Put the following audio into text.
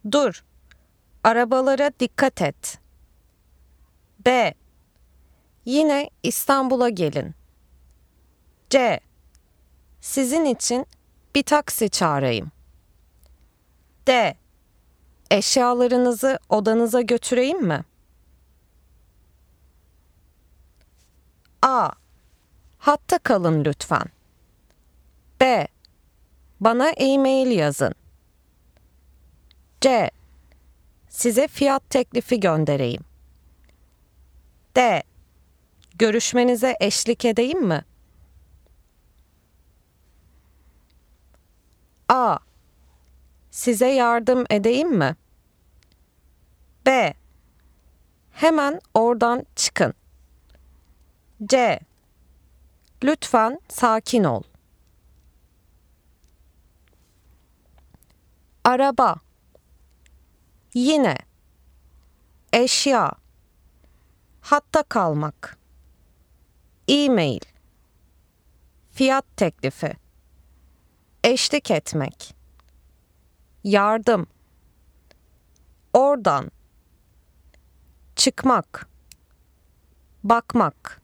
Dur, arabalara dikkat et. B. Yine İstanbul'a gelin. C. Sizin için bir taksi çağırayım. D. Eşyalarınızı odanıza götüreyim mi? A. Hatta kalın lütfen. B. Bana e-mail yazın. C. Size fiyat teklifi göndereyim. D. Görüşmenize eşlik edeyim mi? A. Size yardım edeyim mi? B. Hemen oradan çıkın. C. Lütfen sakin ol. Araba. Yine. Eşya. Hatta kalmak. E-mail. Fiyat teklifi. Eşlik etmek. Yardım. Oradan. Çıkmak. Bakmak.